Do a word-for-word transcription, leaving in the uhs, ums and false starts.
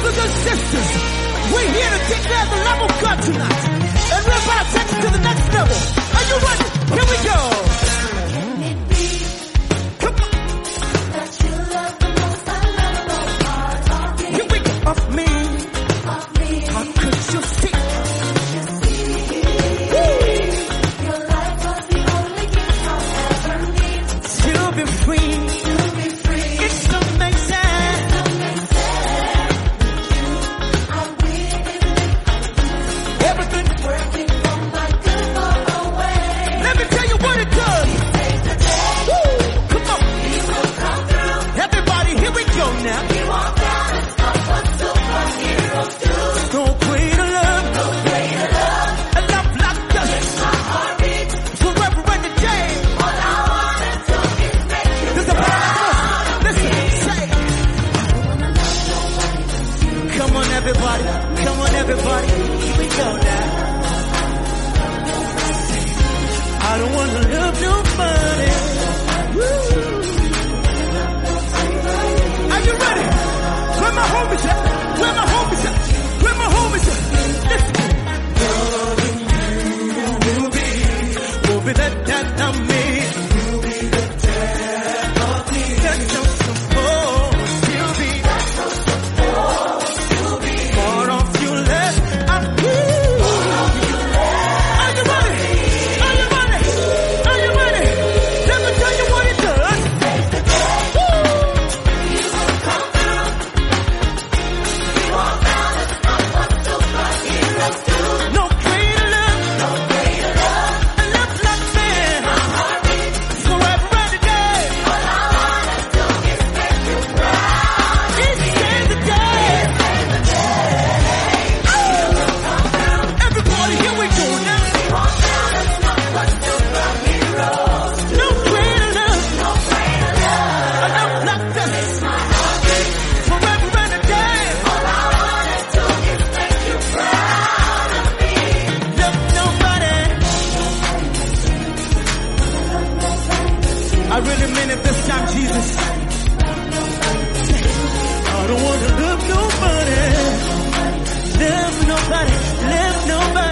brothers and sisters, we're here to declare the love of God tonight. And we're about to take it to the next level. Are you ready? Here we go. Can it be? Come on. That you love the most unlovable part of me. Here we go. Of me. Of me. How could you see? You see. Woo. Your life was the only gift I'll ever need. To be free. To be free. It's amazing. Everybody, come on everybody, here we go now. I don't want to love nobody. Woo. Are you ready? Where my homies at? Where my homies at? Where my homies at? Listen. Loving you will be, will be the death of me. Will be the death of me. That's so supposed to be. That's so supposed to be. More of you less of me. Are you ready? Are you ready? Are you ready? Let me tell you what it does. Woo! You will come down. You walk down on what superheroes do. No greater love. No greater love. A love like man. My heart beats forever and a day. All I wanna do is make you proud. Each day the day. Everybody, here we go now. We walk down and not what superheroes. No greater love. No greater love. A love like this. My heart beats forever and a day. All I wanna do is make you proud of me. Love nobody. I really mean it this time, Jesus. I don't want to love nobody. Love nobody. Love nobody.